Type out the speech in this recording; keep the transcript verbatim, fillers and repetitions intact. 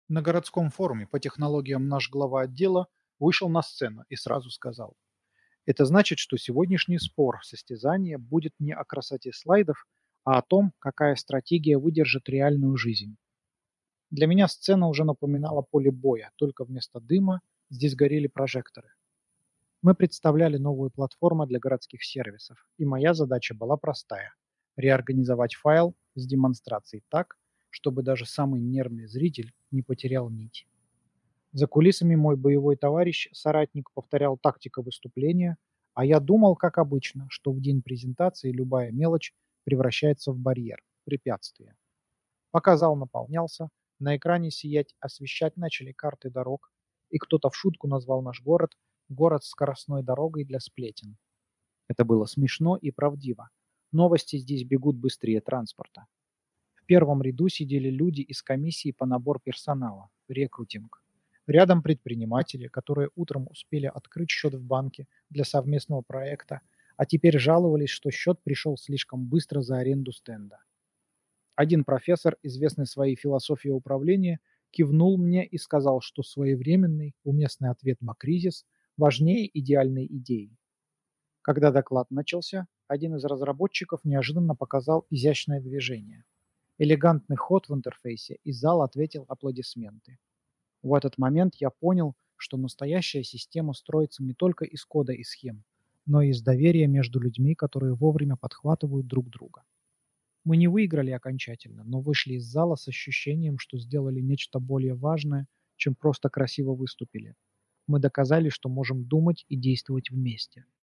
На городском форуме по технологиям наш глава отдела вышел на сцену и сразу сказал: это значит, что сегодняшний спор, состязание будет не о красоте слайдов, а о том, какая стратегия выдержит реальную жизнь. Для меня сцена уже напоминала поле боя, только вместо дыма здесь горели прожекторы. Мы представляли новую платформу для городских сервисов, и моя задача была простая – реорганизовать файл с демонстрацией так, чтобы даже самый нервный зритель не потерял нить. За кулисами мой боевой товарищ, соратник, повторял тактику выступления, а я думал, как обычно, что в день презентации любая мелочь превращается в барьер, препятствие. Пока зал наполнялся, на экране сиять, освещать начали карты дорог, и кто-то в шутку назвал наш город «город с скоростной дорогой для сплетен». Это было смешно и правдиво. Новости здесь бегут быстрее транспорта. В первом ряду сидели люди из комиссии по набору персонала, рекрутинг. Рядом предприниматели, которые утром успели открыть счет в банке для совместного проекта, а теперь жаловались, что счет пришел слишком быстро за аренду стенда. Один профессор, известный своей философией управления, кивнул мне и сказал, что своевременный, уместный ответ на кризис важнее идеальной идеи. Когда доклад начался, один из разработчиков неожиданно показал изящное движение. Элегантный ход в интерфейсе, и зал ответил аплодисменты. В этот момент я понял, что настоящая система строится не только из кода и схем, но и из доверия между людьми, которые вовремя подхватывают друг друга. Мы не выиграли окончательно, но вышли из зала с ощущением, что сделали нечто более важное, чем просто красиво выступили. Мы доказали, что можем думать и действовать вместе.